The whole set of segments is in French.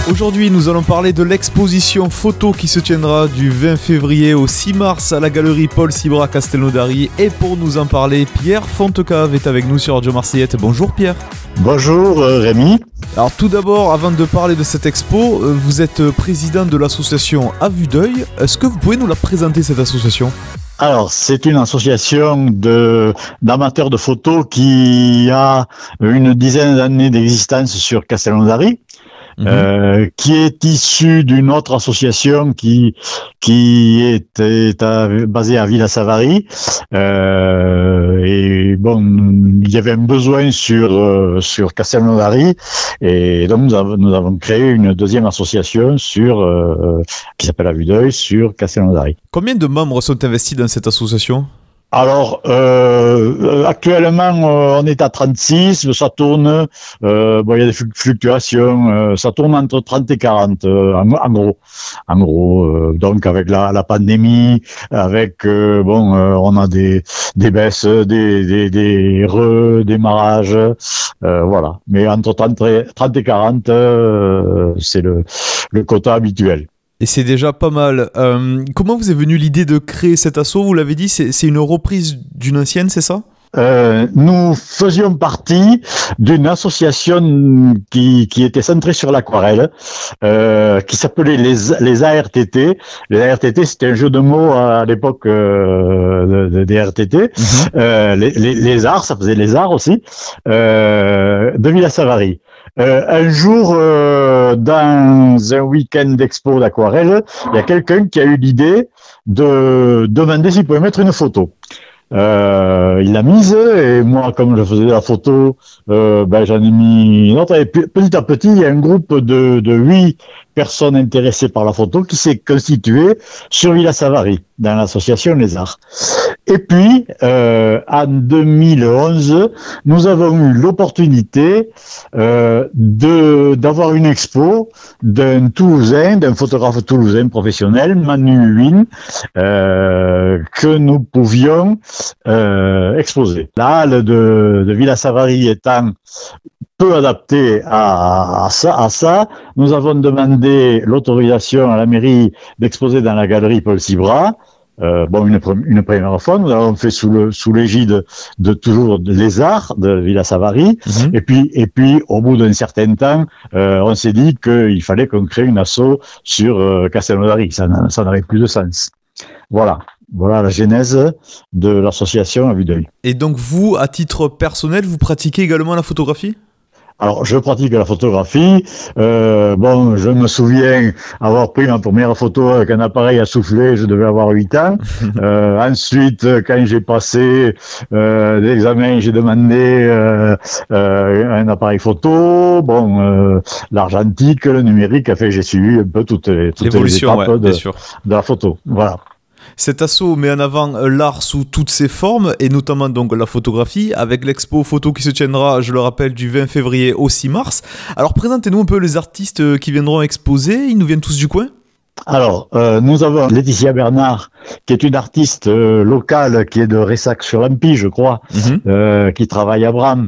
Aujourd'hui, nous allons parler de l'exposition photo qui se tiendra du 20 février au 6 mars à la galerie Paul Sibra Castelnaudary. Et pour nous en parler, Pierre Fontecave est avec nous sur Radio Marseillette. Bonjour Pierre. Bonjour Rémi. Alors tout d'abord, avant de parler de cette expo, vous êtes président de l'association À Vue d'Œil. Est-ce que vous pouvez nous la présenter, cette association ? Alors, c'est une association d'amateurs de photos qui a une dizaine d'années d'existence sur Castelnaudary. Qui est issu d'une autre association qui était basée à Villa-Savary. Et bon, il y avait un besoin sur Castelnaudary, et donc nous avons créé une deuxième association qui s'appelle À Vue d'Œil sur Castelnaudary. Combien de membres sont investis dans cette association ? Alors, actuellement, on est à 36, ça tourne, il y a des fluctuations, ça tourne entre 30 et 40, en gros, donc avec la pandémie, avec, on a des baisses, des redémarrages, voilà. Mais entre 30 et 40, c'est le quota habituel. Et c'est déjà pas mal. Comment vous est venue l'idée de créer cet asso ? Vous l'avez dit, c'est une reprise d'une ancienne, c'est ça ? Nous faisions partie d'une association qui était centrée sur l'aquarelle, qui s'appelait les ARTT. Les ARTT, c'était un jeu de mots à l'époque des RTT. Les arts, ça faisait les arts aussi, de Villa-Savary. Un jour, dans un week-end d'expo d'aquarelle, il y a quelqu'un qui a eu l'idée de demander s'il pouvait mettre une photo. Il l'a mise, et moi, comme je faisais la photo, j'en ai mis une autre. Et petit à petit, il y a un groupe de 8 personnes intéressées par la photo qui s'est constitué sur Villa-Savary, dans l'association Les Arts. Et puis, en 2011, nous avons eu l'opportunité d'avoir une expo d'un photographe toulousain professionnel, Manu Huyn, que nous pouvions exposer. La halle de Villa-Savary étant peu adapté à ça, nous avons demandé l'autorisation à la mairie d'exposer dans la galerie Paul Sibra. Une première fois, nous l'avons fait sous l'égide de toujours Les Arts de Villa-Savary. Et puis, au bout d'un certain temps, on s'est dit qu'il fallait qu'on crée une asso sur Castelnaudary. Ça n'avait plus de sens. Voilà la genèse de l'association À Vue d'Œil. Et donc vous, à titre personnel, vous pratiquez également la photographie ? Alors, je pratique la photographie. Je me souviens avoir pris ma première photo avec un appareil à souffler. Je devais avoir 8 ans. Ensuite, quand j'ai passé l'examen, j'ai demandé un appareil photo. L'argentique, le numérique, j'ai suivi un peu toutes les étapes de la photo. Voilà. Cet asso met en avant l'art sous toutes ses formes, et notamment donc la photographie, avec l'expo photo qui se tiendra, je le rappelle, du 20 février au 6 mars. Alors présentez-nous un peu les artistes qui viendront exposer. Ils nous viennent tous du coin ? Alors, nous avons Laetitia Bernard, qui est une artiste locale, qui est de Ressac-sur-Lampy, je crois, qui travaille à Bram,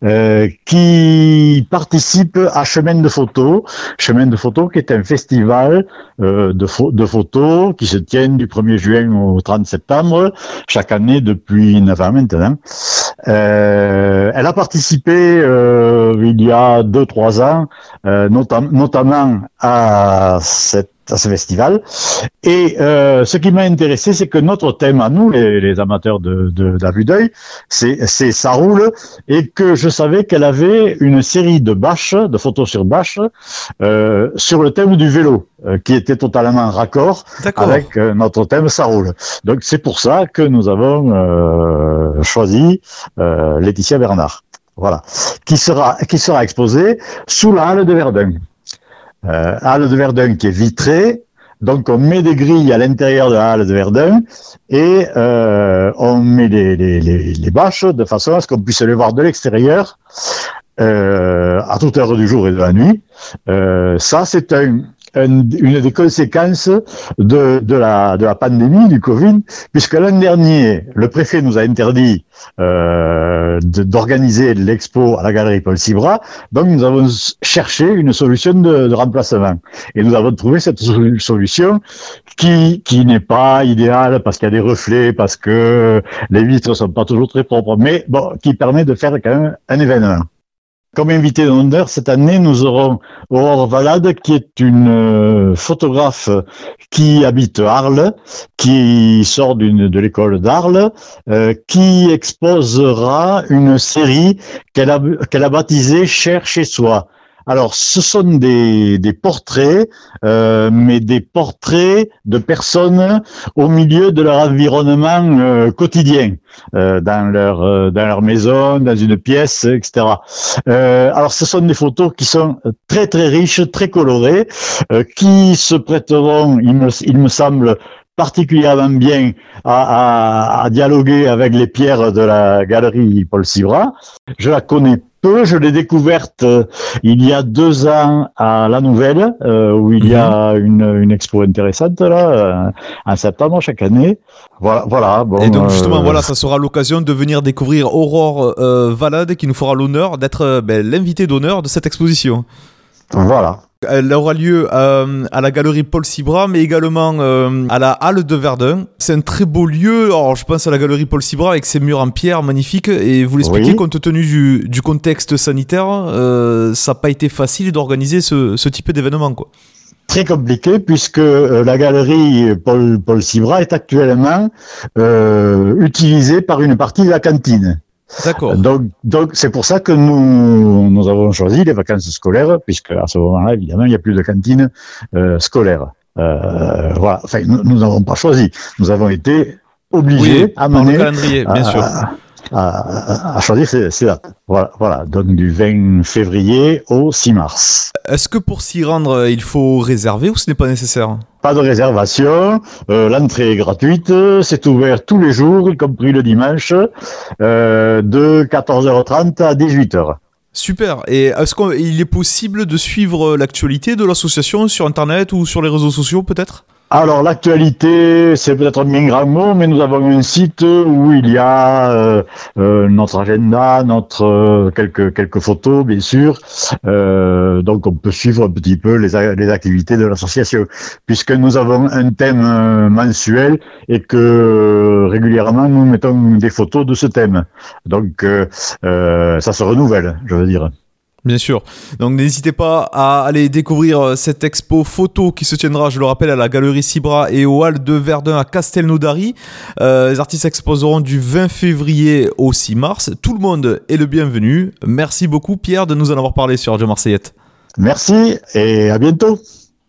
qui participe à Chemin de Photo, qui est un festival de photos qui se tient du 1er juin au 30 septembre, chaque année depuis 9 ans maintenant. Elle a participé il y a 2-3 ans, notamment à ce festival. Et ce qui m'a intéressé, c'est que notre thème à nous, les amateurs de la vue d'œil, c'est ça roule, et que je savais qu'elle avait une série de photos sur bâche, sur le thème du vélo, qui était totalement raccord avec notre thème ça roule. Donc c'est pour ça que nous avons choisi Laetitia Bernard, voilà, qui sera exposée sous la halle de Verdun. Halle de Verdun qui est vitrée, donc on met des grilles à l'intérieur de la halle de Verdun, et on met les bâches de façon à ce qu'on puisse les voir de l'extérieur à toute heure du jour et de la nuit. Ça, c'est une des conséquences de la pandémie du Covid, puisque l'an dernier, le préfet nous a interdit d'organiser l'expo à la galerie Paul Sibra, donc nous avons cherché une solution de remplacement. Et nous avons trouvé cette solution qui n'est pas idéale parce qu'il y a des reflets, parce que les vitres sont pas toujours très propres, mais bon, qui permet de faire quand même un événement. Comme invité d'honneur, cette année, nous aurons Aurore Valade, qui est une photographe qui habite Arles, qui sort de l'école d'Arles, qui exposera une série qu'elle a baptisée Cher chez soi. Alors, ce sont des portraits, mais des portraits de personnes au milieu de leur environnement quotidien, dans leur maison, dans une pièce, etc. Alors, ce sont des photos qui sont très très riches, très colorées, qui se prêteront, il me semble, particulièrement bien à dialoguer avec les pierres de la galerie Paul Sibra. Je la connais peu, je l'ai découverte il y a 2 ans à La Nouvelle, où il y a une expo intéressante là, en septembre chaque année. Voilà. Bon, et donc justement, voilà, ça sera l'occasion de venir découvrir Aurore Valade, qui nous fera l'honneur d'être l'invité d'honneur de cette exposition. Voilà. Elle aura lieu à la galerie Paul Sibra, mais également à la Halle de Verdun. C'est un très beau lieu. Alors, je pense à la galerie Paul Sibra avec ses murs en pierre magnifiques. Et vous l'expliquez, oui. Compte tenu du contexte sanitaire, ça n'a pas été facile d'organiser ce type d'événement, quoi. Très compliqué puisque la galerie Paul Sibra est actuellement utilisée par une partie de la cantine. D'accord. Donc c'est pour ça que nous avons choisi les vacances scolaires, puisque à ce moment-là, évidemment, il n'y a plus de cantine scolaire. Voilà. Enfin, nous n'avons pas choisi. Nous avons été obligés à mener le calendrier, bien sûr. À choisir ces dates. Voilà. Donc du 20 février au 6 mars. Est-ce que pour s'y rendre, il faut réserver ou ce n'est pas nécessaire ? Pas de réservation, l'entrée est gratuite, c'est ouvert tous les jours, y compris le dimanche, de 14h30 à 18h. Super. Et est-ce qu'il est possible de suivre l'actualité de l'association sur Internet ou sur les réseaux sociaux peut-être ? Alors l'actualité, c'est peut-être un bien grand mot, mais nous avons un site où il y a notre agenda, quelques photos bien sûr. Donc on peut suivre un petit peu les activités de l'association, puisque nous avons un thème mensuel et que régulièrement nous mettons des photos de ce thème. Donc ça se renouvelle, je veux dire. Bien sûr. Donc n'hésitez pas à aller découvrir cette expo photo qui se tiendra, je le rappelle, à la galerie Sibra et au Hall de Verdun à Castelnaudary. Les artistes exposeront du 20 février au 6 mars. Tout le monde est le bienvenu. Merci beaucoup Pierre de nous en avoir parlé sur Radio Marseillette. Merci et à bientôt.